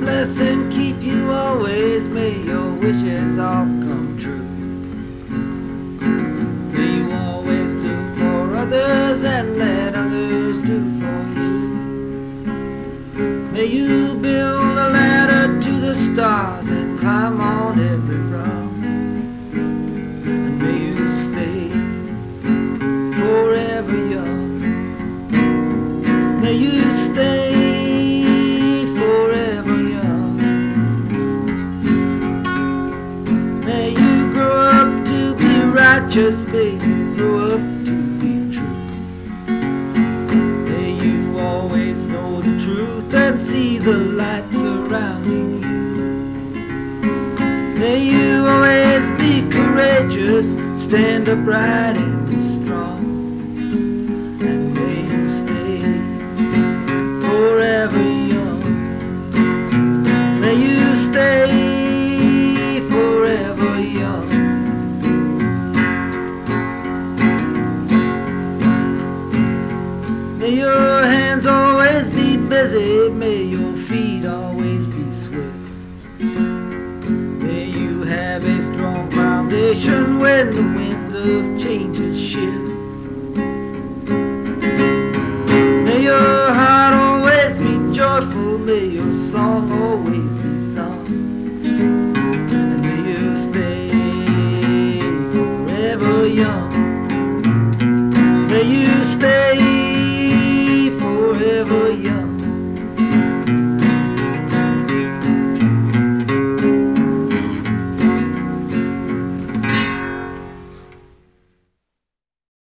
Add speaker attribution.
Speaker 1: bless and keep you always. May your wishes all come true. May you always do for others and let others do for you. May you build a ladder to the stars and climb on every rung. And may you stay forever young. May you stay forever young. May you grow up to be righteous. May you grow up to be true. May you always know the truth and see the light surrounding you. May you always be courageous, stand upright and be strong. And may you stay forever young. May you stay forever young. May your hands always be busy. May your feet always be swift. May you have a strong foundation when the winds of changes shift. May your heart always be joyful. May your song always be sung. And may you stay forever young. May you stay